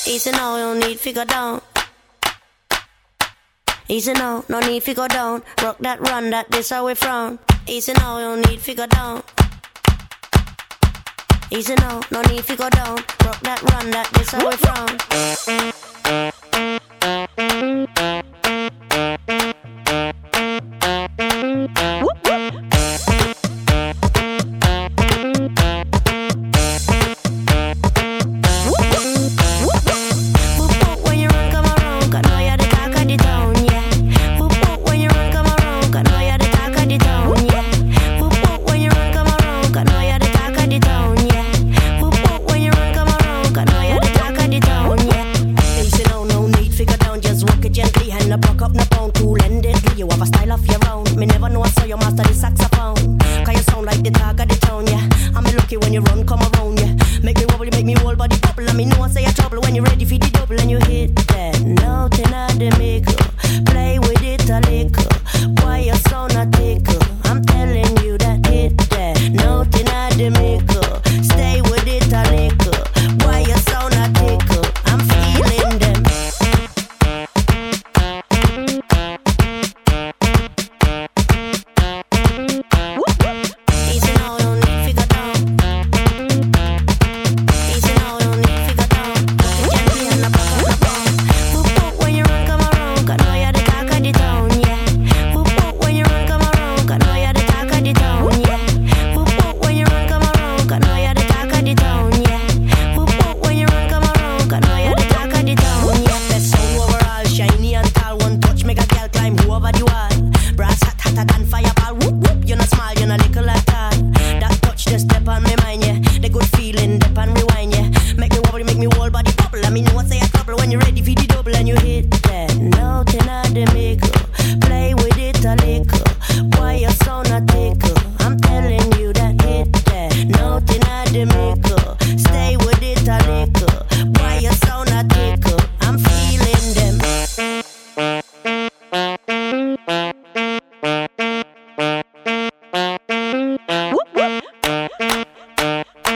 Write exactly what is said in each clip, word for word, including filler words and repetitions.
Easy now, you don't need to go down. Easy now, no need to go down. Rock that, run that, this how we frown. Easy now, you don't need to go down. Easy now, no need to go down. Rock that, run that, this how we frown.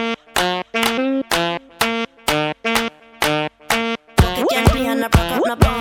Gently and I rock up my bone.